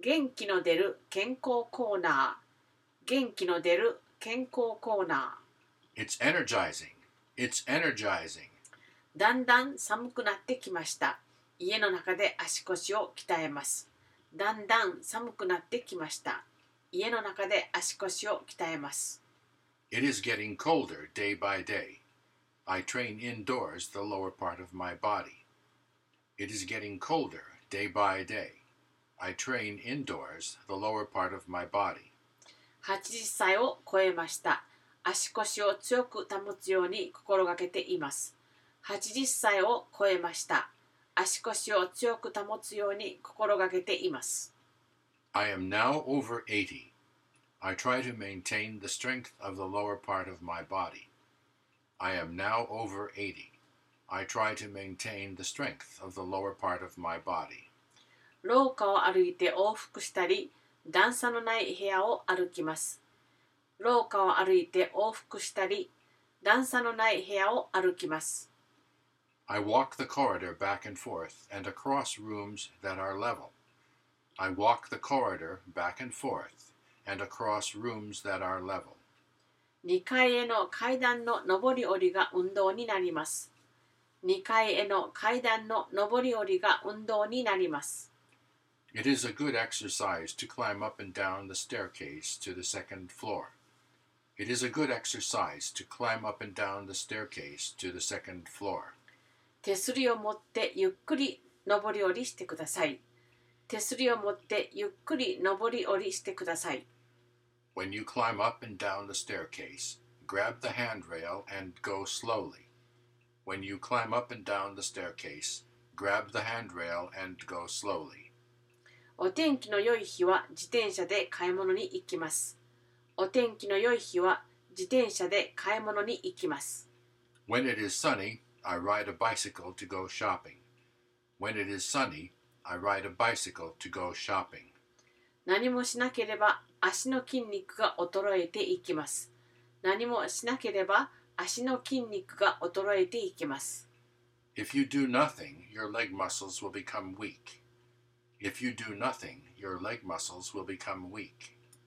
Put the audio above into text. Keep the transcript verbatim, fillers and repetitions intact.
元気の出る健康コーナー。元気の出る健康コーナー。It's energizing. It's energizing. だんだん寒くなってきました。家の中で足腰を鍛えます。だんだん寒くなってきました。家の中で足腰を鍛えます。 It is getting colder day by day. I train indoors the lower part of my body. It is getting colder day by day. I train indoors the lower part of my body. はちじゅっさいを超えました。足腰を強く保つように心がけています。はちじゅっさいを超えました。足腰を強く保つように心がけています。 I am now over eighty. I try to maintain the strength of the lower part of my body. I am now over eighty. I try to maintain the strength of the lower part of my body. 廊下を歩いて往復したり、段差のない部屋を歩きます。廊下を歩いて往復したり、段差のない部屋を歩きます。 I walk the corridor back and forth and across rooms that are level. I walk the corridor back and forth and across rooms that are level. にかいへの階段の上り下りが運動になります。にかいへの階段の上り下りが運動になります。 It is a good exercise to climb up and down the staircase to the second floor. It is a good exercise to climb up and down the staircase to the second floor. 手すりを持ってゆっくり上り下りしてください。手すりを持ってゆっくり上り下りしてください。 When you climb up and down the staircase, grab the handrail and go slowly. When you climb up and down the staircase, grab the handrail and go slowly. お天気の良い日は自転車で買い物に行きます。お天気の良い日は自転車で買い物に行きます。 When it is sunny, I ride a bicycle to go shopping. When it is sunny, I ride a bicycle to go shopping. 何もしなければ足の筋肉が衰えていきます。何もしなければ足の筋肉が衰えていきます。 If you do nothing, your leg muscles will become weak. If you do nothing, your leg muscles will become weak.